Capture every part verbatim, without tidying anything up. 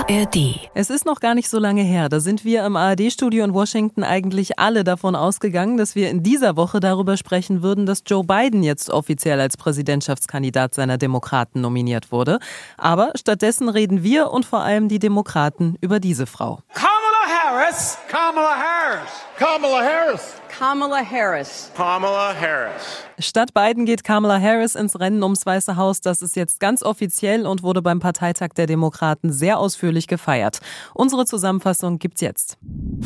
R D. Es ist noch gar nicht so lange her. Da sind wir im A R D-Studio in Washington eigentlich alle davon ausgegangen, dass wir in dieser Woche darüber sprechen würden, dass Joe Biden jetzt offiziell als Präsidentschaftskandidat seiner Demokraten nominiert wurde. Aber stattdessen reden wir und vor allem die Demokraten über diese Frau. Kamala Harris. Kamala Harris. Kamala Harris. Kamala Harris. Kamala Harris. Statt Biden geht Kamala Harris ins Rennen ums Weiße Haus. Das ist jetzt ganz offiziell und wurde beim Parteitag der Demokraten sehr ausführlich gefeiert. Unsere Zusammenfassung gibt's jetzt.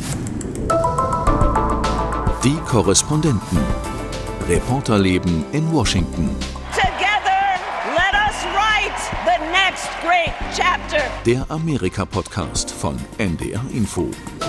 Die Korrespondenten. Reporterleben in Washington. Together, let us write the next great chapter. Der Amerika-Podcast von N D R Info.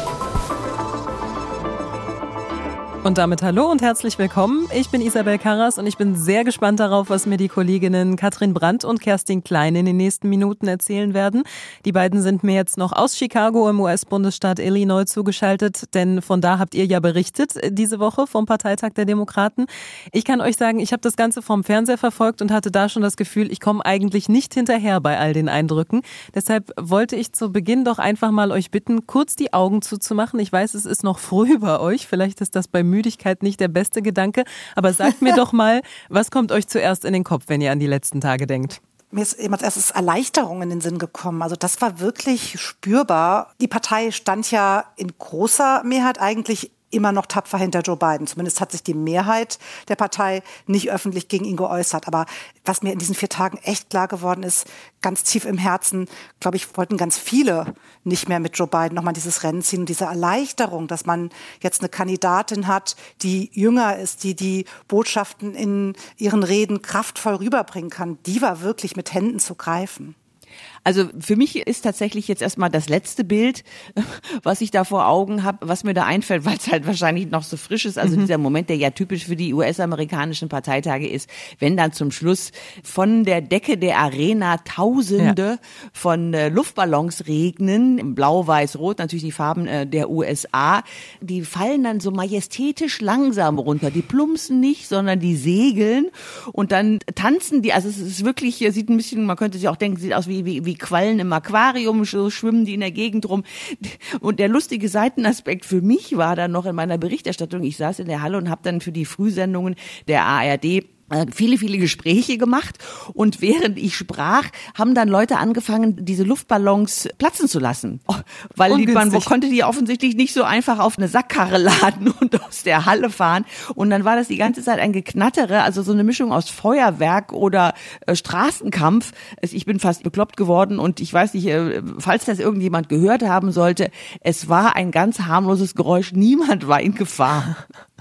Und damit hallo und herzlich willkommen. Ich bin Isabel Karras und ich bin sehr gespannt darauf, was mir die Kolleginnen Katrin Brandt und Kerstin Klein in den nächsten Minuten erzählen werden. Die beiden sind mir jetzt noch aus Chicago im U S-Bundesstaat Illinois zugeschaltet, denn von da habt ihr ja berichtet diese Woche vom Parteitag der Demokraten. Ich kann euch sagen, ich habe das Ganze vom Fernseher verfolgt und hatte da schon das Gefühl, ich komme eigentlich nicht hinterher bei all den Eindrücken. Deshalb wollte ich zu Beginn doch einfach mal euch bitten, kurz die Augen zuzumachen. Ich weiß, es ist noch früh bei euch, vielleicht ist das bei Müdigkeit nicht der beste Gedanke, aber sagt mir doch mal, was kommt euch zuerst in den Kopf, wenn ihr an die letzten Tage denkt? Mir ist eben als erstes Erleichterung in den Sinn gekommen. Also das war wirklich spürbar. Die Partei stand ja in großer Mehrheit eigentlich immer noch tapfer hinter Joe Biden. Zumindest hat sich die Mehrheit der Partei nicht öffentlich gegen ihn geäußert. Aber was mir in diesen vier Tagen echt klar geworden ist, ganz tief im Herzen, glaube ich, wollten ganz viele nicht mehr mit Joe Biden nochmal dieses Rennen ziehen. Und diese Erleichterung, dass man jetzt eine Kandidatin hat, die jünger ist, die die Botschaften in ihren Reden kraftvoll rüberbringen kann, die war wirklich mit Händen zu greifen. Also für mich ist tatsächlich jetzt erstmal das letzte Bild, was ich da vor Augen habe, was mir da einfällt, weil es halt wahrscheinlich noch so frisch ist. Also mhm. dieser Moment, der ja typisch für die U S-amerikanischen Parteitage ist, wenn dann zum Schluss von der Decke der Arena Tausende ja. von äh, Luftballons regnen, blau, weiß, rot, natürlich die Farben äh, der U S A. Die fallen dann so majestätisch langsam runter. Die plumpsen nicht, sondern die segeln und dann tanzen die. Also es ist wirklich, sieht ein bisschen, man könnte sich auch denken, sieht aus wie wie, wie Quallen im Aquarium, so schwimmen die in der Gegend rum. Und der lustige Seitenaspekt für mich war dann noch in meiner Berichterstattung, ich saß in der Halle und habe dann für die Frühsendungen der A R D viele, viele Gespräche gemacht und während ich sprach, haben dann Leute angefangen, diese Luftballons platzen zu lassen. Weil die, man konnte die offensichtlich nicht so einfach auf eine Sackkarre laden und aus der Halle fahren. Und dann war das die ganze Zeit ein Geknattere, also so eine Mischung aus Feuerwerk oder äh, Straßenkampf. Ich bin fast bekloppt geworden und ich weiß nicht, äh, falls das irgendjemand gehört haben sollte, es war ein ganz harmloses Geräusch. Niemand war in Gefahr.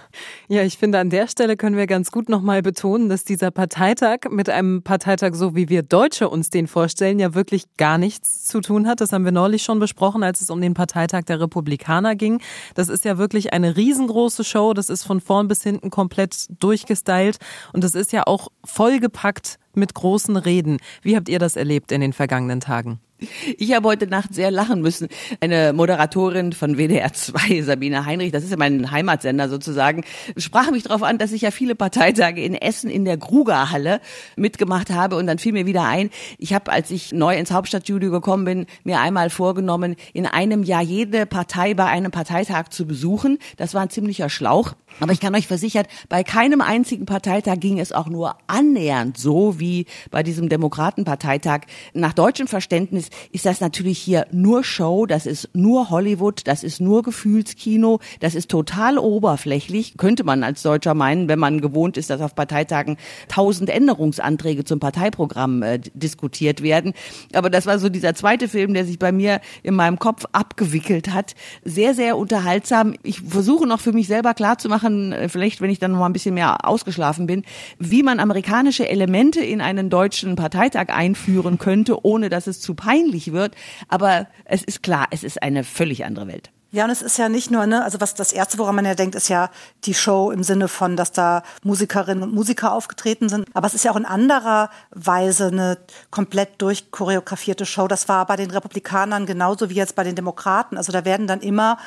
Ja, ich finde, an der Stelle können wir ganz gut nochmal betonen, dass dieser Parteitag mit einem Parteitag, so wie wir Deutsche uns den vorstellen, ja wirklich gar nichts zu tun hat. Das haben wir neulich schon besprochen, als es um den Parteitag der Republikaner ging. Das ist ja wirklich eine riesengroße Show. Das ist von vorn bis hinten komplett durchgestylt. Und das ist ja auch vollgepackt mit großen Reden. Wie habt ihr das erlebt in den vergangenen Tagen? Ich habe heute Nacht sehr lachen müssen. Eine Moderatorin von W D R zwei, Sabine Heinrich, das ist ja mein Heimatsender sozusagen, sprach mich darauf an, dass ich ja viele Parteitage in Essen in der Grugerhalle mitgemacht habe und dann fiel mir wieder ein, ich habe, als ich neu ins Hauptstadtstudio gekommen bin, mir einmal vorgenommen, in einem Jahr jede Partei bei einem Parteitag zu besuchen. Das war ein ziemlicher Schlauch. Aber ich kann euch versichern, bei keinem einzigen Parteitag ging es auch nur annähernd so wie bei diesem Demokratenparteitag. Nach deutschem Verständnis ist das natürlich hier nur Show, das ist nur Hollywood, das ist nur Gefühlskino, das ist total oberflächlich, könnte man als Deutscher meinen, wenn man gewohnt ist, dass auf Parteitagen tausend Änderungsanträge zum Parteiprogramm äh, diskutiert werden. Aber das war so dieser zweite Film, der sich bei mir in meinem Kopf abgewickelt hat. Sehr, sehr unterhaltsam. Ich versuche noch für mich selber klarzumachen, vielleicht, wenn ich dann noch mal ein bisschen mehr ausgeschlafen bin, wie man amerikanische Elemente in einen deutschen Parteitag einführen könnte, ohne dass es zu peinlich wird. Aber es ist klar, es ist eine völlig andere Welt. Ja, und es ist ja nicht nur, ne, also was das Erste, woran man ja denkt, ist ja die Show im Sinne von, dass da Musikerinnen und Musiker aufgetreten sind. Aber es ist ja auch in anderer Weise eine komplett durchchoreografierte Show. Das war bei den Republikanern genauso wie jetzt bei den Demokraten. Also da werden dann immer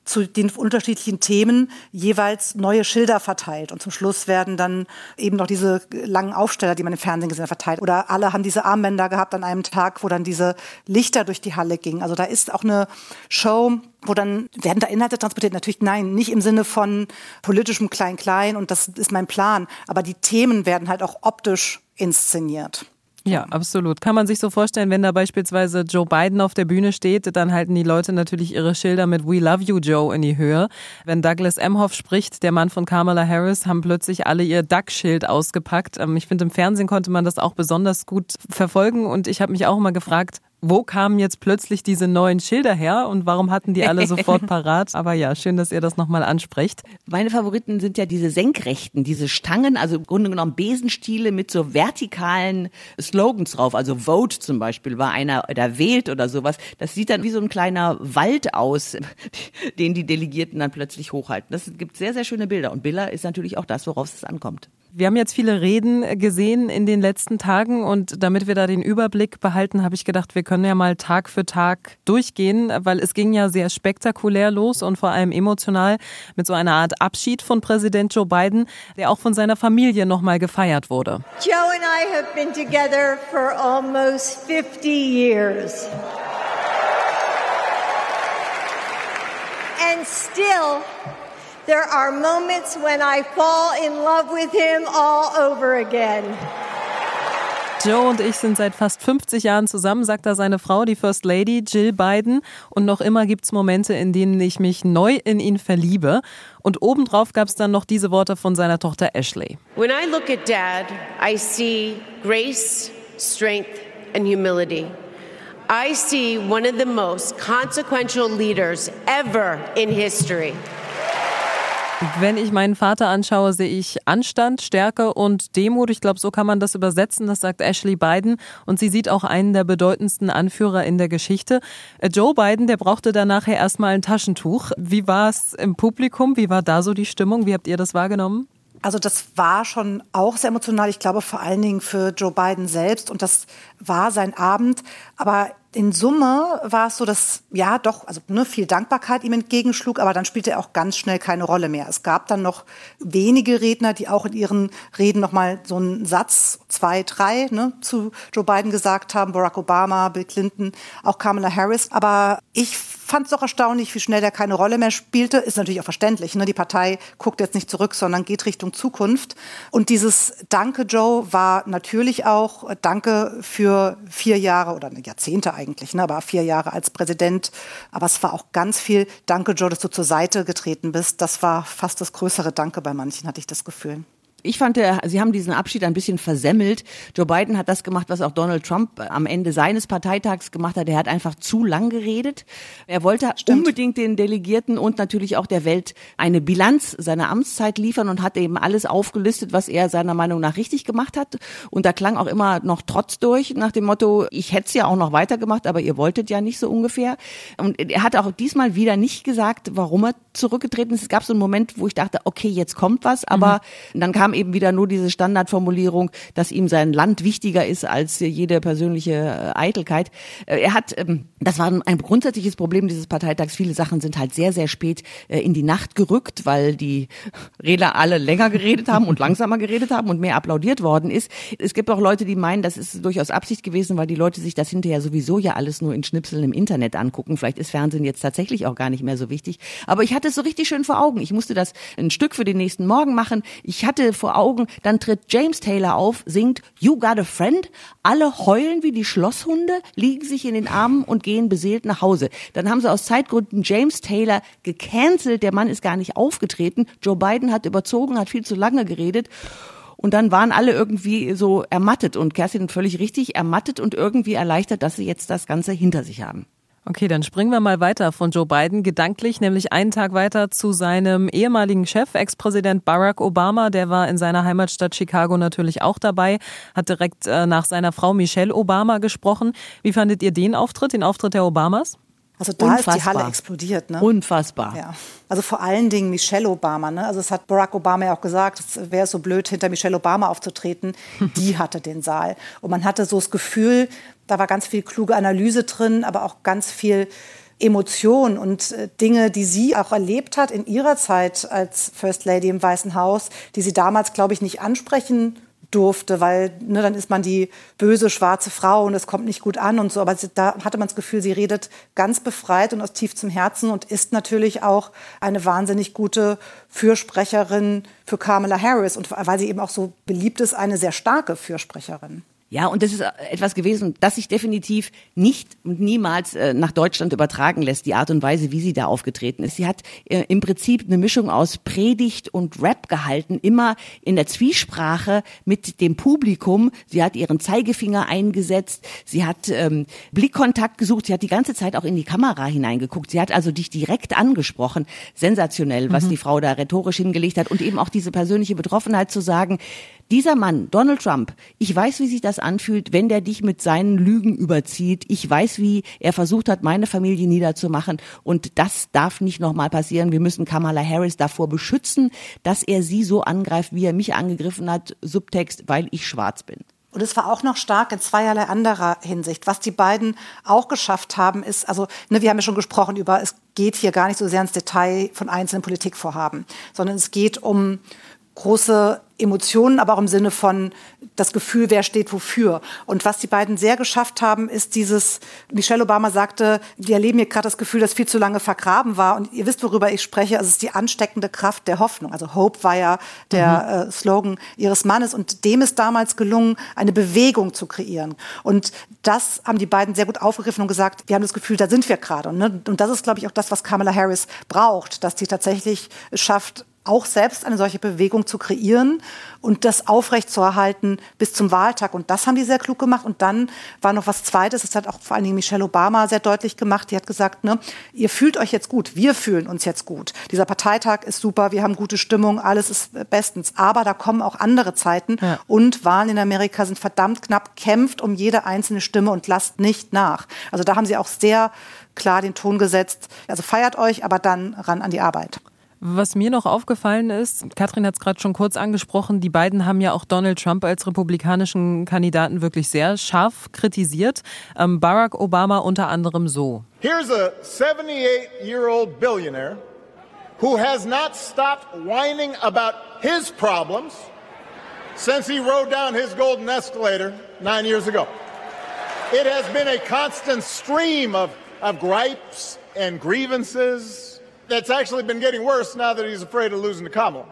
zu den unterschiedlichen Themen jeweils neue Schilder verteilt. Und zum Schluss werden dann eben noch diese langen Aufsteller, die man im Fernsehen gesehen hat, verteilt. Oder alle haben diese Armbänder gehabt an einem Tag, wo dann diese Lichter durch die Halle gingen. Also da ist auch eine Show, wo dann, werden da Inhalte transportiert? Natürlich nein, nicht im Sinne von politischem Klein-Klein und das ist mein Plan. Aber die Themen werden halt auch optisch inszeniert. Ja, absolut. Kann man sich so vorstellen, wenn da beispielsweise Joe Biden auf der Bühne steht, dann halten die Leute natürlich ihre Schilder mit We love you, Joe in die Höhe. Wenn Douglas Emhoff spricht, der Mann von Kamala Harris, haben plötzlich alle ihr Duck-Schild ausgepackt. Ich finde, im Fernsehen konnte man das auch besonders gut verfolgen und ich habe mich auch immer gefragt, wo kamen jetzt plötzlich diese neuen Schilder her und warum hatten die alle sofort parat? Aber ja, schön, dass ihr das nochmal ansprecht. Meine Favoriten sind ja diese Senkrechten, diese Stangen, also im Grunde genommen Besenstiele mit so vertikalen Slogans drauf. Also Vote zum Beispiel, war einer, der wählt oder sowas. Das sieht dann wie so ein kleiner Wald aus, den die Delegierten dann plötzlich hochhalten. Das gibt sehr, sehr schöne Bilder. Und Bilder ist natürlich auch das, worauf es ankommt. Wir haben jetzt viele Reden gesehen in den letzten Tagen und damit wir da den Überblick behalten, habe ich gedacht, wir können ja mal Tag für Tag durchgehen, weil es ging ja sehr spektakulär los und vor allem emotional mit so einer Art Abschied von Präsident Joe Biden, der auch von seiner Familie nochmal gefeiert wurde. Joe and I have been together for almost fifty years. And still there are moments when I fall in love with him all over again. Joe und ich sind seit fast fünfzig Jahren zusammen, sagt da seine Frau, die First Lady Jill Biden. Und noch immer gibt's Momente, in denen ich mich neu in ihn verliebe. Und obendrauf gab's dann noch diese Worte von seiner Tochter Ashley. When I look at Dad, I see grace, strength and humility. I see one of the most consequential leaders ever in history. Wenn ich meinen Vater anschaue, sehe ich Anstand, Stärke und Demut. Ich glaube, so kann man das übersetzen. Das sagt Ashley Biden. Und sie sieht auch einen der bedeutendsten Anführer in der Geschichte. Joe Biden, der brauchte dann nachher erstmal ein Taschentuch. Wie war es im Publikum? Wie war da so die Stimmung? Wie habt ihr das wahrgenommen? Also das war schon auch sehr emotional. Ich glaube vor allen Dingen für Joe Biden selbst. Und das war sein Abend. Aber in Summe war es so, dass, ja doch, also ne, viel Dankbarkeit ihm entgegenschlug, aber dann spielte er auch ganz schnell keine Rolle mehr. Es gab dann noch wenige Redner, die auch in ihren Reden nochmal so einen Satz, zwei, drei, ne, zu Joe Biden gesagt haben. Barack Obama, Bill Clinton, auch Kamala Harris. Aber ich fand es doch erstaunlich, wie schnell er keine Rolle mehr spielte. Ist natürlich auch verständlich, ne? Die Partei guckt jetzt nicht zurück, sondern geht Richtung Zukunft. Und dieses Danke, Joe, war natürlich auch Danke für vier Jahre oder Jahrzehnte eigentlich. Eigentlich, ne, aber vier Jahre als Präsident. Aber es war auch ganz viel Danke, Joe, dass du zur Seite getreten bist. Das war fast das größere Danke bei manchen, hatte ich das Gefühl. Ich fand, sie haben diesen Abschied ein bisschen versemmelt. Joe Biden hat das gemacht, was auch Donald Trump am Ende seines Parteitags gemacht hat. Er hat einfach zu lang geredet. Er wollte Stimmt. unbedingt den Delegierten und natürlich auch der Welt eine Bilanz seiner Amtszeit liefern und hat eben alles aufgelistet, was er seiner Meinung nach richtig gemacht hat. Und da klang auch immer noch Trotz durch, nach dem Motto, ich hätte es ja auch noch weitergemacht, aber ihr wolltet ja nicht so ungefähr. Und er hat auch diesmal wieder nicht gesagt, warum er zurückgetreten ist. Es gab so einen Moment, wo ich dachte, okay, jetzt kommt was, aber mhm. dann kam eben wieder nur diese Standardformulierung, dass ihm sein Land wichtiger ist als jede persönliche Eitelkeit. Er hat, das war ein grundsätzliches Problem dieses Parteitags. Viele Sachen sind halt sehr, sehr spät in die Nacht gerückt, weil die Redner alle länger geredet haben und langsamer geredet haben und mehr applaudiert worden ist. Es gibt auch Leute, die meinen, das ist durchaus Absicht gewesen, weil die Leute sich das hinterher sowieso ja alles nur in Schnipseln im Internet angucken. Vielleicht ist Fernsehen jetzt tatsächlich auch gar nicht mehr so wichtig. Aber ich hatte es so richtig schön vor Augen. Ich musste das ein Stück für den nächsten Morgen machen. Ich hatte vor Augen, dann tritt James Taylor auf, singt You Got a Friend. Alle heulen wie die Schlosshunde, liegen sich in den Armen und gehen beseelt nach Hause. Dann haben sie aus Zeitgründen James Taylor gecancelt. Der Mann ist gar nicht aufgetreten. Joe Biden hat überzogen, hat viel zu lange geredet. Und dann waren alle irgendwie so ermattet und Kerstin völlig richtig ermattet und irgendwie erleichtert, dass sie jetzt das Ganze hinter sich haben. Okay, dann springen wir mal weiter von Joe Biden, gedanklich, nämlich einen Tag weiter zu seinem ehemaligen Chef, Ex-Präsident Barack Obama. Der war in seiner Heimatstadt Chicago natürlich auch dabei, hat direkt äh, nach seiner Frau Michelle Obama gesprochen. Wie fandet ihr den Auftritt, den Auftritt der Obamas? Also da Unfassbar. Ist die Halle explodiert, ne? Unfassbar. Ja. Also vor allen Dingen Michelle Obama, ne? Also es hat Barack Obama ja auch gesagt, es wäre so blöd, hinter Michelle Obama aufzutreten. Die hatte den Saal. Und man hatte so das Gefühl, da war ganz viel kluge Analyse drin, aber auch ganz viel Emotionen und äh, Dinge, die sie auch erlebt hat in ihrer Zeit als First Lady im Weißen Haus, die sie damals, glaube ich, nicht ansprechen durfte, weil ne, dann ist man die böse schwarze Frau und es kommt nicht gut an und so. Aber sie, da hatte man das Gefühl, sie redet ganz befreit und aus tiefstem Herzen und ist natürlich auch eine wahnsinnig gute Fürsprecherin für Kamala Harris und weil sie eben auch so beliebt ist, eine sehr starke Fürsprecherin. Ja, und das ist etwas gewesen, das sich definitiv nicht und niemals äh, nach Deutschland übertragen lässt, die Art und Weise, wie sie da aufgetreten ist. Sie hat äh, im Prinzip eine Mischung aus Predigt und Rap gehalten, immer in der Zwiesprache mit dem Publikum. Sie hat ihren Zeigefinger eingesetzt, sie hat ähm, Blickkontakt gesucht, sie hat die ganze Zeit auch in die Kamera hineingeguckt. Sie hat also dich direkt angesprochen. Sensationell, was mhm. die Frau da rhetorisch hingelegt hat und eben auch diese persönliche Betroffenheit zu sagen, dieser Mann, Donald Trump, ich weiß, wie sich das anfühlt, wenn der dich mit seinen Lügen überzieht. Ich weiß, wie er versucht hat, meine Familie niederzumachen. Und das darf nicht nochmal passieren. Wir müssen Kamala Harris davor beschützen, dass er sie so angreift, wie er mich angegriffen hat. Subtext, weil ich schwarz bin. Und es war auch noch stark in zweierlei anderer Hinsicht. Was die beiden auch geschafft haben, ist, also ne, wir haben ja schon gesprochen über, es geht hier gar nicht so sehr ins Detail von einzelnen Politikvorhaben, sondern es geht um große Emotionen, aber auch im Sinne von das Gefühl, wer steht wofür. Und was die beiden sehr geschafft haben, ist dieses, Michelle Obama sagte, wir erleben hier gerade das Gefühl, das viel zu lange vergraben war. Und ihr wisst, worüber ich spreche, also es ist die ansteckende Kraft der Hoffnung. Also Hope war ja der mhm. äh, Slogan ihres Mannes. Und dem ist damals gelungen, eine Bewegung zu kreieren. Und das haben die beiden sehr gut aufgegriffen und gesagt, wir haben das Gefühl, da sind wir gerade. Und, ne, und das ist, glaube ich, auch das, was Kamala Harris braucht, dass sie tatsächlich es schafft, auch selbst eine solche Bewegung zu kreieren und das aufrechtzuerhalten bis zum Wahltag. Und das haben die sehr klug gemacht. Und dann war noch was Zweites, das hat auch vor allen Dingen Michelle Obama sehr deutlich gemacht. Die hat gesagt, ne, ihr fühlt euch jetzt gut, wir fühlen uns jetzt gut. Dieser Parteitag ist super, wir haben gute Stimmung, alles ist bestens. Aber da kommen auch andere Zeiten ja. und Wahlen in Amerika sind verdammt knapp. Kämpft um jede einzelne Stimme und lasst nicht nach. Also da haben sie auch sehr klar den Ton gesetzt. Also feiert euch, aber dann ran an die Arbeit. Was mir noch aufgefallen ist, Katrin hat es gerade schon kurz angesprochen, die beiden haben ja auch Donald Trump als republikanischen Kandidaten wirklich sehr scharf kritisiert. Ähm, Barack Obama unter anderem so. Here's a seventy-eight-year-old billionaire who has not stopped whining about his problems since he rode down his golden escalator nine years ago. It has been a constant stream of, of gripes and grievances. That's actually been getting worse now that he's afraid of losing to Kamala.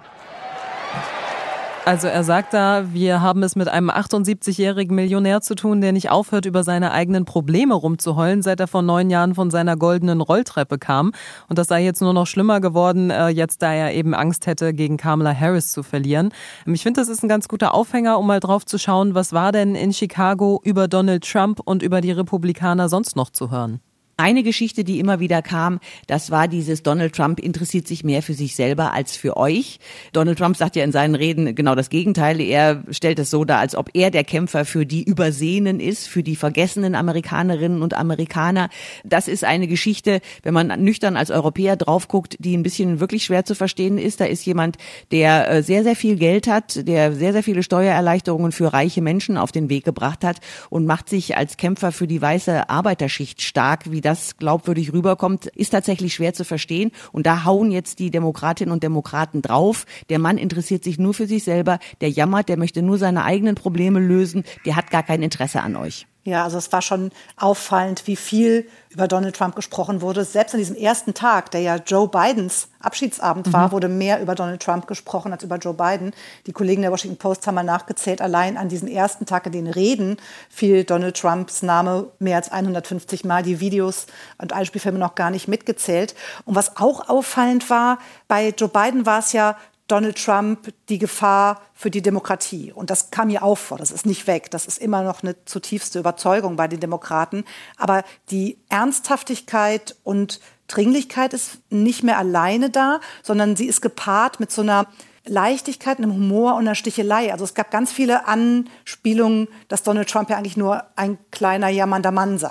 Also er sagt da, wir haben es mit einem achtundsiebzigjährigen Millionär zu tun, der nicht aufhört, über seine eigenen Probleme rumzuheulen, seit er vor neun Jahren von seiner goldenen Rolltreppe kam. Und das sei jetzt nur noch schlimmer geworden, jetzt da er eben Angst hätte, gegen Kamala Harris zu verlieren. Ich finde, das ist ein ganz guter Aufhänger, um mal drauf zu schauen, was war denn in Chicago über Donald Trump und über die Republikaner sonst noch zu hören. Eine Geschichte, die immer wieder kam, das war dieses, Donald Trump interessiert sich mehr für sich selber als für euch. Donald Trump sagt ja in seinen Reden genau das Gegenteil. Er stellt es so dar, als ob er der Kämpfer für die Übersehenen ist, für die vergessenen Amerikanerinnen und Amerikaner. Das ist eine Geschichte, wenn man nüchtern als Europäer drauf guckt, die ein bisschen wirklich schwer zu verstehen ist. Da ist jemand, der sehr, sehr viel Geld hat, der sehr, sehr viele Steuererleichterungen für reiche Menschen auf den Weg gebracht hat und macht sich als Kämpfer für die weiße Arbeiterschicht stark. Wie das glaubwürdig rüberkommt, ist tatsächlich schwer zu verstehen. Und da hauen jetzt die Demokratinnen und Demokraten drauf. Der Mann interessiert sich nur für sich selber, der jammert, der möchte nur seine eigenen Probleme lösen, der hat gar kein Interesse an euch. Ja, also es war schon auffallend, wie viel über Donald Trump gesprochen wurde. Selbst an diesem ersten Tag, der ja Joe Bidens Abschiedsabend mhm. war, wurde mehr über Donald Trump gesprochen als über Joe Biden. Die Kollegen der Washington Post haben mal nachgezählt, allein an diesem ersten Tag in den Reden fiel Donald Trumps Name mehr als hundertfünfzig Mal, die Videos und Einspielfilme noch gar nicht mitgezählt. Und was auch auffallend war, bei Joe Biden war es ja Donald Trump die Gefahr für die Demokratie. Und das kam mir auch vor, das ist nicht weg. Das ist immer noch eine zutiefste Überzeugung bei den Demokraten. Aber die Ernsthaftigkeit und Dringlichkeit ist nicht mehr alleine da, sondern sie ist gepaart mit so einer Leichtigkeit, einem Humor und einer Stichelei. Also es gab ganz viele Anspielungen, dass Donald Trump ja eigentlich nur ein kleiner, jammernder Mann sei.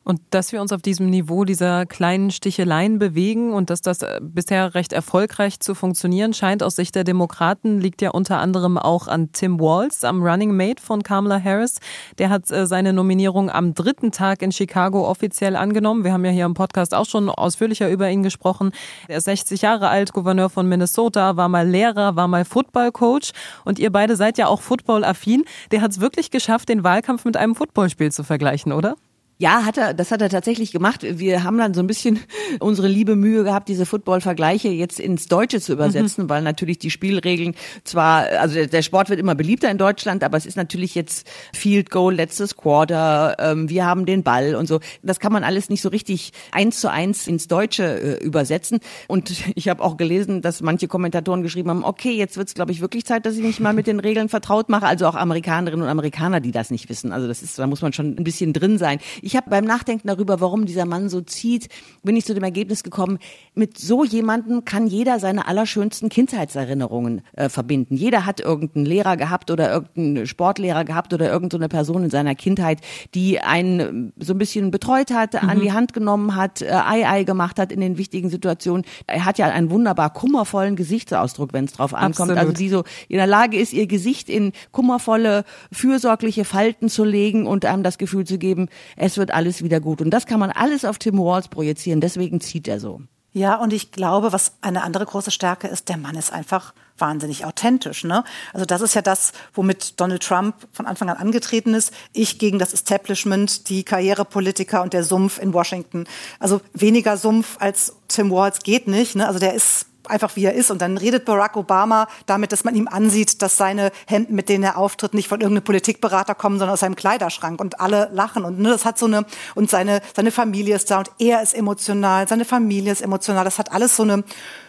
Und dass wir uns auf diesem Niveau dieser kleinen Sticheleien bewegen und dass das bisher recht erfolgreich zu funktionieren scheint aus Sicht der Demokraten, liegt ja unter anderem auch an Tim Walz, am Running Mate von Kamala Harris. Der hat seine Nominierung am dritten Tag in Chicago offiziell angenommen. Wir haben ja hier im Podcast auch schon ausführlicher über ihn gesprochen. Er ist sechzig Jahre alt, Gouverneur von Minnesota, war mal Lehrer, war mal Football-Coach und ihr beide seid ja auch Football-affin. Der hat es wirklich geschafft, den Wahlkampf mit einem Footballspiel zu vergleichen, oder? Ja, hat er, das hat er tatsächlich gemacht. Wir haben dann so ein bisschen unsere liebe Mühe gehabt, diese Football-Vergleiche jetzt ins Deutsche zu übersetzen, mhm. weil natürlich die Spielregeln zwar, also der Sport wird immer beliebter in Deutschland, aber es ist natürlich jetzt Field Goal, letztes Quarter, ähm, wir haben den Ball und so. Das kann man alles nicht so richtig eins zu eins ins Deutsche äh, übersetzen. Und ich habe auch gelesen, dass manche Kommentatoren geschrieben haben, okay, jetzt wird's, glaube ich, wirklich Zeit, dass ich mich mal mit den Regeln vertraut mache. Also auch Amerikanerinnen und Amerikaner, die das nicht wissen. Also das ist, da muss man schon ein bisschen drin sein. Ich habe beim Nachdenken darüber, warum dieser Mann so zieht, bin ich zu dem Ergebnis gekommen, mit so jemandem kann jeder seine allerschönsten Kindheitserinnerungen äh, verbinden. Jeder hat irgendeinen Lehrer gehabt oder irgendeinen Sportlehrer gehabt oder irgendeine Person in seiner Kindheit, die einen so ein bisschen betreut hat, mhm. an die Hand genommen hat, äh, Ei-Ei gemacht hat in den wichtigen Situationen. Er hat ja einen wunderbar kummervollen Gesichtsausdruck, wenn es drauf ankommt. Absolut. Also die so in der Lage ist, ihr Gesicht in kummervolle, fürsorgliche Falten zu legen und einem das Gefühl zu geben, es wird alles wieder gut. Und das kann man alles auf Tim Walz projizieren. Deswegen zieht er so. Ja, und ich glaube, was eine andere große Stärke ist, der Mann ist einfach wahnsinnig authentisch, ne? Also das ist ja das, womit Donald Trump von Anfang an angetreten ist. Ich gegen das Establishment, die Karrierepolitiker und der Sumpf in Washington. Also weniger Sumpf als Tim Walz geht nicht, ne? Also der ist einfach wie er ist. Und dann redet Barack Obama damit, dass man ihm ansieht, dass seine Hemden, mit denen er auftritt, nicht von irgendeinem Politikberater kommen, sondern aus seinem Kleiderschrank. Und alle lachen. Und ne, das hat so eine, und seine, seine Familie ist da und er ist emotional, seine Familie ist emotional. Das hat alles so eine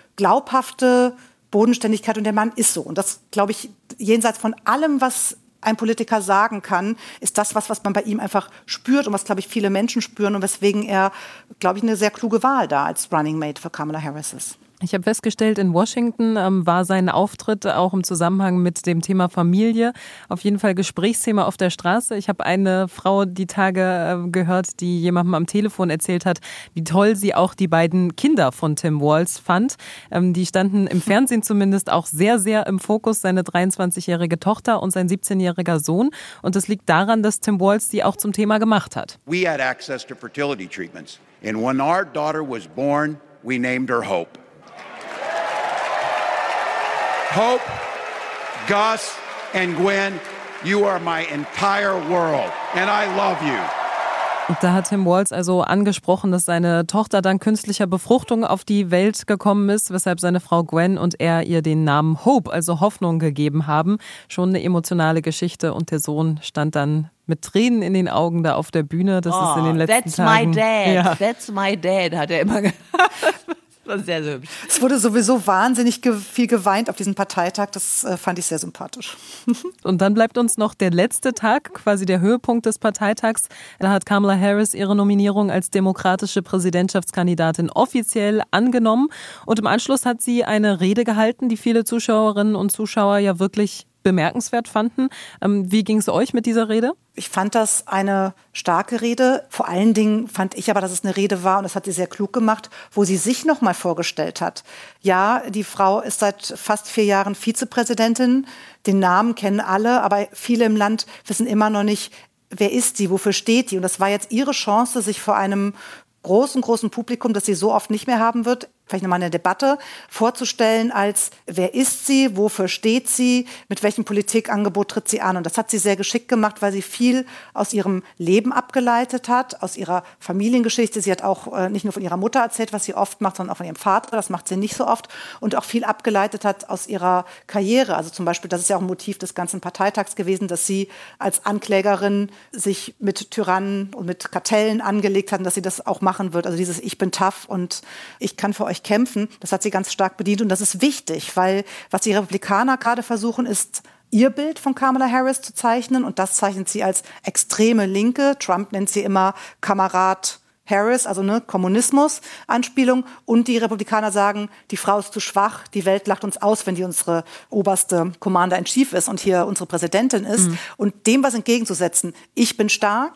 glaubhafte Bodenständigkeit und der Mann ist so. Und das, glaube ich, jenseits von allem, was ein Politiker sagen kann, ist das was, was man bei ihm einfach spürt und was, glaube ich, viele Menschen spüren und weswegen er, glaube ich, eine sehr kluge Wahl da als Running Mate für Kamala Harris ist. Ich habe festgestellt, in Washington ähm, war sein Auftritt auch im Zusammenhang mit dem Thema Familie auf jeden Fall Gesprächsthema auf der Straße. Ich habe eine Frau die Tage äh, gehört, die jemandem am Telefon erzählt hat, wie toll sie auch die beiden Kinder von Tim Walz fand. Ähm, die standen im Fernsehen zumindest auch sehr, sehr im Fokus, seine dreiundzwanzigjährige Tochter und sein siebzehnjähriger Sohn. Und das liegt daran, dass Tim Walz die auch zum Thema gemacht hat. We had access to fertility treatments. And when our daughter was born, we named her Hope. Hope, Gus, and Gwen, you are my entire world, and I love you. Und da hat Tim Walz also angesprochen, dass seine Tochter dank künstlicher Befruchtung auf die Welt gekommen ist, weshalb seine Frau Gwen und er ihr den Namen Hope, also Hoffnung, gegeben haben. Schon eine emotionale Geschichte und der Sohn stand dann mit Tränen in den Augen da auf der Bühne. Das oh, ist in den letzten that's Tagen. That's my dad, ja. that's my dad, hat er immer gesagt. Das war sehr, sehr hübsch. Es wurde sowieso wahnsinnig ge- viel geweint auf diesem Parteitag. Das äh, fand ich sehr sympathisch. Und dann bleibt uns noch der letzte Tag, quasi der Höhepunkt des Parteitags. Da hat Kamala Harris ihre Nominierung als demokratische Präsidentschaftskandidatin offiziell angenommen. Und im Anschluss hat sie eine Rede gehalten, die viele Zuschauerinnen und Zuschauer ja wirklich bemerkenswert fanden. Wie ging es euch mit dieser Rede? Ich fand das eine starke Rede. Vor allen Dingen fand ich aber, dass es eine Rede war, und das hat sie sehr klug gemacht, wo sie sich noch mal vorgestellt hat. Ja, die Frau ist seit fast vier Jahren Vizepräsidentin. Den Namen kennen alle, aber viele im Land wissen immer noch nicht, wer ist sie, wofür steht die. Und das war jetzt ihre Chance, sich vor einem großen, großen Publikum, das sie so oft nicht mehr haben wird, vielleicht nochmal eine Debatte, vorzustellen als, wer ist sie, wofür steht sie, mit welchem Politikangebot tritt sie an. Und das hat sie sehr geschickt gemacht, weil sie viel aus ihrem Leben abgeleitet hat, aus ihrer Familiengeschichte. Sie hat auch äh, nicht nur von ihrer Mutter erzählt, was sie oft macht, sondern auch von ihrem Vater, das macht sie nicht so oft, und auch viel abgeleitet hat aus ihrer Karriere. Also zum Beispiel, das ist ja auch ein Motiv des ganzen Parteitags gewesen, dass sie als Anklägerin sich mit Tyrannen und mit Kartellen angelegt hat und dass sie das auch machen wird. Also dieses Ich bin tough und ich kann für euch kämpfen, das hat sie ganz stark bedient und das ist wichtig, weil was die Republikaner gerade versuchen, ist ihr Bild von Kamala Harris zu zeichnen und das zeichnet sie als extreme Linke. Trump nennt sie immer Kamerad Harris, also eine Kommunismus-Anspielung, und die Republikaner sagen, die Frau ist zu schwach, die Welt lacht uns aus, wenn die unsere oberste Commander-in-Chief ist und hier unsere Präsidentin ist. Mhm. Und dem was entgegenzusetzen, ich bin stark,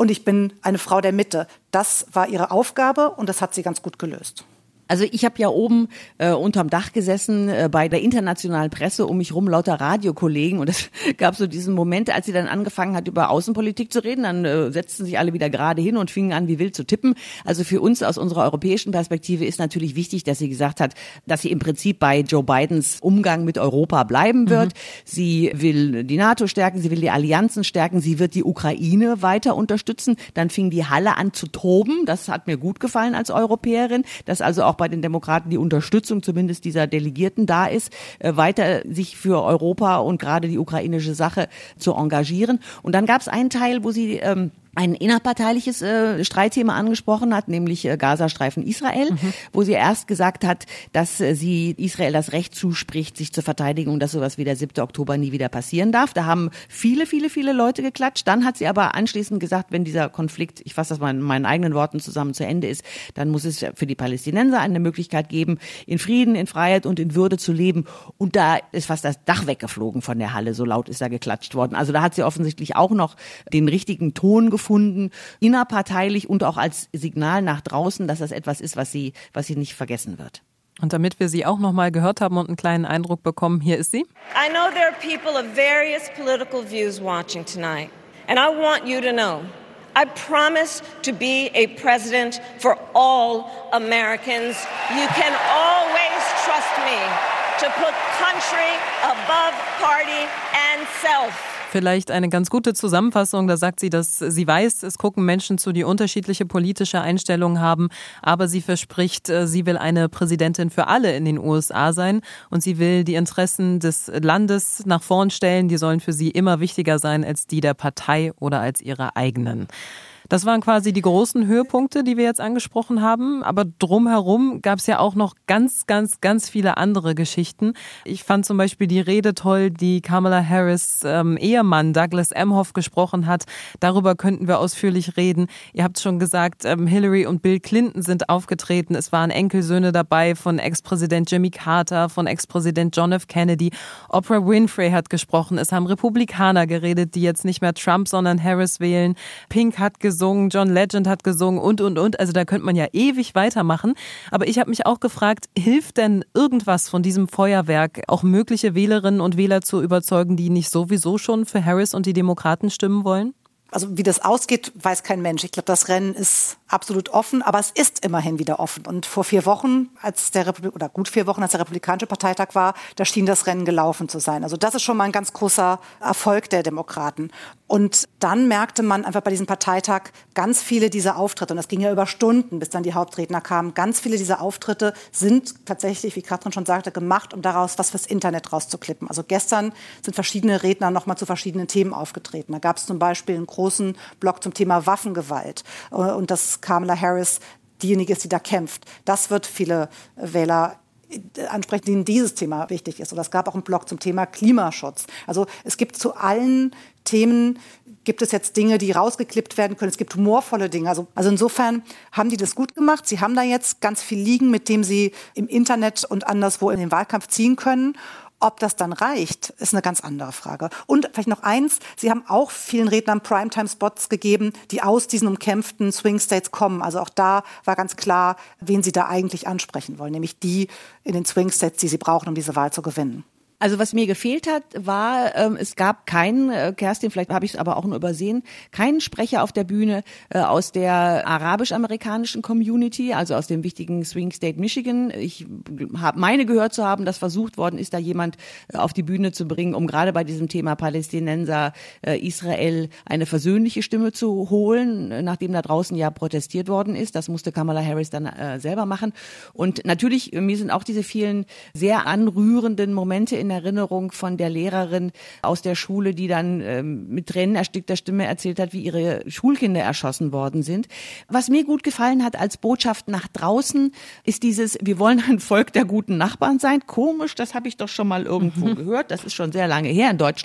und ich bin eine Frau der Mitte. Das war ihre Aufgabe und das hat sie ganz gut gelöst. Also ich habe ja oben äh, unterm Dach gesessen äh, bei der internationalen Presse, um mich rum lauter Radiokollegen, und es gab so diesen Moment, als sie dann angefangen hat, über Außenpolitik zu reden, dann äh, setzten sich alle wieder gerade hin und fingen an, wie wild zu tippen. Also für uns aus unserer europäischen Perspektive ist natürlich wichtig, dass sie gesagt hat, dass sie im Prinzip bei Joe Bidens Umgang mit Europa bleiben wird. Mhm. Sie will die NATO stärken, sie will die Allianzen stärken, sie wird die Ukraine weiter unterstützen. Dann fing die Halle an zu toben. Das hat mir gut gefallen als Europäerin, dass also auch bei den Demokraten die Unterstützung zumindest dieser Delegierten da ist, äh, weiter sich für Europa und gerade die ukrainische Sache zu engagieren. Und dann gab es einen Teil, wo sie ähm, ein innerparteiliches äh, Streitthema angesprochen hat, nämlich äh, Gazastreifen Israel, mhm. wo sie erst gesagt hat, dass äh, sie Israel das Recht zuspricht, sich zu verteidigen und dass sowas wie der siebte Oktober nie wieder passieren darf. Da haben viele, viele, viele Leute geklatscht. Dann hat sie aber anschließend gesagt, wenn dieser Konflikt, ich fasse das mal in meinen eigenen Worten zusammen, zu Ende ist, dann muss es für die Palästinenser eine Möglichkeit geben, in Frieden, in Freiheit und in Würde zu leben. Und da ist fast das Dach weggeflogen von der Halle, so laut ist da geklatscht worden. Also da hat sie offensichtlich auch noch den richtigen Ton gefunden. gefunden, innerparteilich und auch als Signal nach draußen, dass das etwas ist, was sie, was sie nicht vergessen wird. Und damit wir sie auch noch mal gehört haben und einen kleinen Eindruck bekommen, hier ist sie. I know there are people of various political views watching tonight, and I want you to know, I promise to be a president for all Americans. You can always trust me to put country above party and self. Vielleicht eine ganz gute Zusammenfassung, da sagt sie, dass sie weiß, es gucken Menschen zu, die unterschiedliche politische Einstellungen haben, aber sie verspricht, sie will eine Präsidentin für alle in den U S A sein und sie will die Interessen des Landes nach vorn stellen, die sollen für sie immer wichtiger sein als die der Partei oder als ihre eigenen. Das waren quasi die großen Höhepunkte, die wir jetzt angesprochen haben. Aber drumherum gab es ja auch noch ganz, ganz, ganz viele andere Geschichten. Ich fand zum Beispiel die Rede toll, die Kamala Harris ähm, Ehemann Douglas Emhoff gesprochen hat. Darüber könnten wir ausführlich reden. Ihr habt schon gesagt, ähm, Hillary und Bill Clinton sind aufgetreten. Es waren Enkelsöhne dabei von Ex-Präsident Jimmy Carter, von Ex-Präsident John F. Kennedy. Oprah Winfrey hat gesprochen. Es haben Republikaner geredet, die jetzt nicht mehr Trump, sondern Harris wählen. Pink hat gesungen. gesungen, John Legend hat gesungen und, und, und. Also da könnte man ja ewig weitermachen. Aber ich habe mich auch gefragt, hilft denn irgendwas von diesem Feuerwerk, auch mögliche Wählerinnen und Wähler zu überzeugen, die nicht sowieso schon für Harris und die Demokraten stimmen wollen? Also wie das ausgeht, weiß kein Mensch. Ich glaube, das Rennen ist absolut offen, aber es ist immerhin wieder offen. Und vor vier Wochen, als der Republik oder gut vier Wochen, als der Republikanische Parteitag war, da schien das Rennen gelaufen zu sein. Also das ist schon mal ein ganz großer Erfolg der Demokraten. Und dann merkte man einfach bei diesem Parteitag ganz viele dieser Auftritte, und das ging ja über Stunden, bis dann die Hauptredner kamen, ganz viele dieser Auftritte sind tatsächlich, wie Katrin schon sagte, gemacht, um daraus was fürs Internet rauszuklippen. Also gestern sind verschiedene Redner nochmal zu verschiedenen Themen aufgetreten. Da gab es zum Beispiel einen großen Block zum Thema Waffengewalt und dass Kamala Harris diejenige ist, die da kämpft. Das wird viele Wähler ansprechen, denen dieses Thema wichtig ist. Und es gab auch einen Blog zum Thema Klimaschutz. Also es gibt zu allen Themen gibt es jetzt Dinge, die rausgeklippt werden können. Es gibt humorvolle Dinge. Also, also insofern haben die das gut gemacht. Sie haben da jetzt ganz viel liegen, mit dem sie im Internet und anderswo in den Wahlkampf ziehen können. Ob das dann reicht, ist eine ganz andere Frage. Und vielleicht noch eins, Sie haben auch vielen Rednern Primetime-Spots gegeben, die aus diesen umkämpften Swing-States kommen. Also auch da war ganz klar, wen Sie da eigentlich ansprechen wollen, nämlich die in den Swing-States, die Sie brauchen, um diese Wahl zu gewinnen. Also was mir gefehlt hat, war, ähm, es gab keinen, äh, Kerstin, vielleicht habe ich es aber auch nur übersehen, keinen Sprecher auf der Bühne äh, aus der arabisch-amerikanischen Community, also aus dem wichtigen Swing State Michigan. Ich habe meine gehört zu haben, dass versucht worden ist, da jemand äh, auf die Bühne zu bringen, um gerade bei diesem Thema Palästinenser, äh, Israel eine versöhnliche Stimme zu holen, äh, nachdem da draußen ja protestiert worden ist. Das musste Kamala Harris dann äh, selber machen. Und natürlich, äh, mir sind auch diese vielen sehr anrührenden Momente in Erinnerung von der Lehrerin aus der Schule, die dann ähm, mit tränenerstickter Stimme erzählt hat, wie ihre Schulkinder erschossen worden sind. Was mir gut gefallen hat als Botschaft nach draußen, ist dieses, wir wollen ein Volk der guten Nachbarn sein. Komisch, das habe ich doch schon mal irgendwo mhm. gehört. Das ist schon sehr lange her in Deutschland.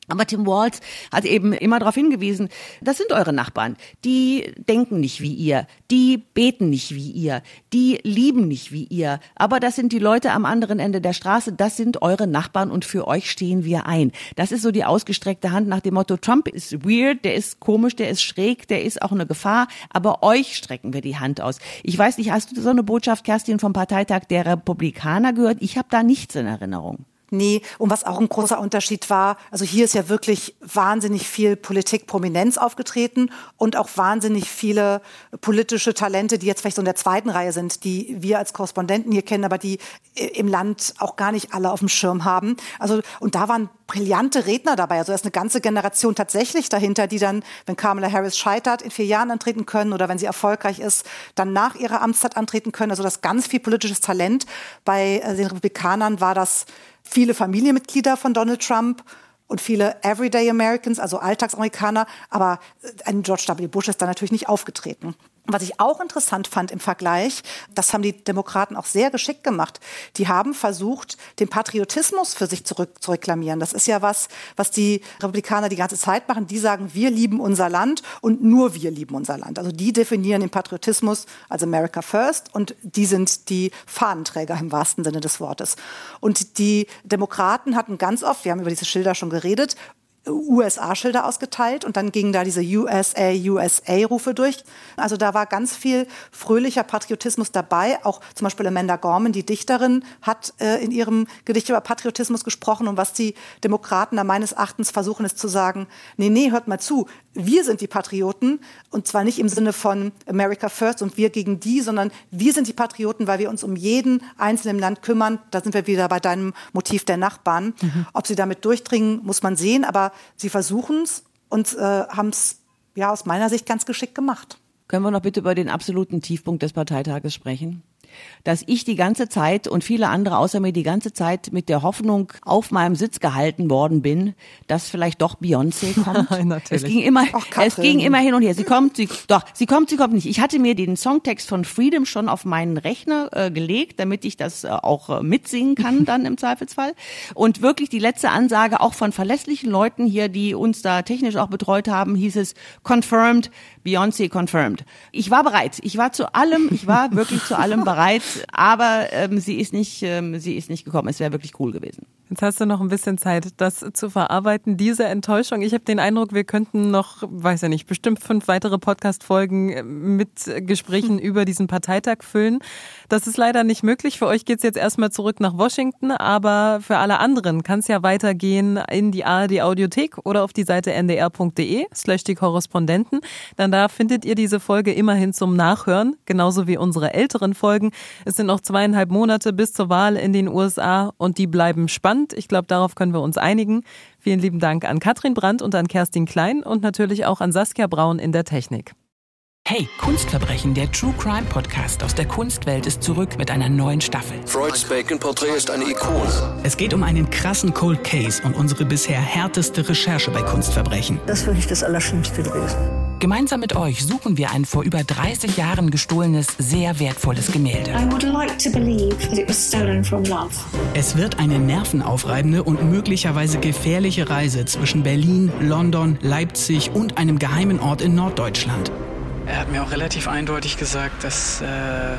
Aber Tim Walz hat eben immer darauf hingewiesen, das sind eure Nachbarn. Die denken nicht wie ihr, die beten nicht wie ihr, die lieben nicht wie ihr. Aber das sind die Leute am anderen Ende der Straße, das sind eure Nachbarn und für euch stehen wir ein. Das ist so die ausgestreckte Hand nach dem Motto, Trump ist weird, der ist komisch, der ist schräg, der ist auch eine Gefahr, aber euch strecken wir die Hand aus. Ich weiß nicht, hast du so eine Botschaft, Kerstin, vom Parteitag der Republikaner gehört? Ich habe da nichts in Erinnerung. Nee, und was auch ein großer Unterschied war, also hier ist ja wirklich wahnsinnig viel Politikprominenz aufgetreten und auch wahnsinnig viele politische Talente, die jetzt vielleicht so in der zweiten Reihe sind, die wir als Korrespondenten hier kennen, aber die im Land auch gar nicht alle auf dem Schirm haben. Also, und da waren brillante Redner dabei. Also da ist eine ganze Generation tatsächlich dahinter, die dann, wenn Kamala Harris scheitert, in vier Jahren antreten können oder wenn sie erfolgreich ist, dann nach ihrer Amtszeit antreten können. Also das ganz viel politisches Talent. Bei den Republikanern war das viele Familienmitglieder von Donald Trump und viele Everyday Americans, also Alltagsamerikaner. Aber ein George W. Bush ist da natürlich nicht aufgetreten. Was ich auch interessant fand im Vergleich, das haben die Demokraten auch sehr geschickt gemacht. Die haben versucht, den Patriotismus für sich zurück zu reklamieren. Das ist ja was, was die Republikaner die ganze Zeit machen. Die sagen, wir lieben unser Land und nur wir lieben unser Land. Also die definieren den Patriotismus als America First und die sind die Fahnenträger im wahrsten Sinne des Wortes. Und die Demokraten hatten ganz oft, wir haben über diese Schilder schon geredet, U S A-Schilder ausgeteilt und dann gingen da diese U S A, U S A-Rufe durch. Also da war ganz viel fröhlicher Patriotismus dabei. Auch zum Beispiel Amanda Gorman, die Dichterin, hat äh, in ihrem Gedicht über Patriotismus gesprochen. Und was die Demokraten da meines Erachtens versuchen, ist zu sagen, nee, nee, hört mal zu, wir sind die Patrioten und zwar nicht im Sinne von America First und wir gegen die, sondern wir sind die Patrioten, weil wir uns um jeden Einzelnen im Land kümmern. Da sind wir wieder bei deinem Motiv der Nachbarn. Mhm. Ob sie damit durchdringen, muss man sehen, aber sie versuchen es und äh, haben es ja aus meiner Sicht ganz geschickt gemacht. Können wir noch bitte über den absoluten Tiefpunkt des Parteitages sprechen? Dass ich die ganze Zeit und viele andere außer mir die ganze Zeit mit der Hoffnung auf meinem Sitz gehalten worden bin, dass vielleicht doch Beyoncé kommt. Natürlich. Es ging immer, Ach, es ging immer hin und her. Sie kommt, sie, doch, sie kommt, sie kommt nicht. Ich hatte mir den Songtext von Freedom schon auf meinen Rechner äh, gelegt, damit ich das äh, auch äh, mitsingen kann dann im Zweifelsfall. Und wirklich die letzte Ansage auch von verlässlichen Leuten hier, die uns da technisch auch betreut haben, hieß es confirmed, Beyoncé confirmed. Ich war bereit. Ich war zu allem, ich war wirklich zu allem bereit. Aber ähm, sie ist nicht, ähm, sie ist nicht gekommen. Es wäre wirklich cool gewesen. Jetzt hast du noch ein bisschen Zeit, das zu verarbeiten, diese Enttäuschung. Ich habe den Eindruck, wir könnten noch, weiß ja nicht, bestimmt fünf weitere Podcast-Folgen mit Gesprächen über diesen Parteitag füllen. Das ist leider nicht möglich. Für euch geht's jetzt erstmal zurück nach Washington, aber für alle anderen kann es ja weitergehen in die A R D-Audiothek oder auf die Seite n d r punkt d e slash die Korrespondenten. Dann da findet ihr diese Folge immerhin zum Nachhören, genauso wie unsere älteren Folgen. Es sind noch zweieinhalb Monate bis zur Wahl in den U S A und die bleiben spannend. Ich glaube, darauf können wir uns einigen. Vielen lieben Dank an Katrin Brandt und an Kerstin Klein und natürlich auch an Saskia Braun in der Technik. Hey, Kunstverbrechen, der True Crime Podcast aus der Kunstwelt ist zurück mit einer neuen Staffel. Freuds Bacon-Porträt ist eine Ikone. Es geht um einen krassen Cold Case und unsere bisher härteste Recherche bei Kunstverbrechen. Das ist wirklich das Allerschlimmste gewesen. Gemeinsam mit euch suchen wir ein vor über dreißig Jahren gestohlenes, sehr wertvolles Gemälde. I would like to believe that it was stolen from love. Es wird eine nervenaufreibende und möglicherweise gefährliche Reise zwischen Berlin, London, Leipzig und einem geheimen Ort in Norddeutschland. Er hat mir auch relativ eindeutig gesagt, dass äh,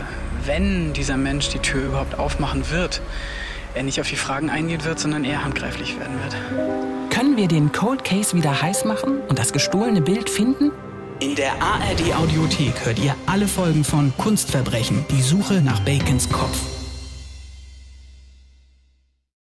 wenn dieser Mensch die Tür überhaupt aufmachen wird, er nicht auf die Fragen eingehen wird, sondern eher handgreiflich werden wird. Können wir den Cold Case wieder heiß machen und das gestohlene Bild finden? In der A R D-Audiothek hört ihr alle Folgen von Kunstverbrechen, die Suche nach Bacons Kopf.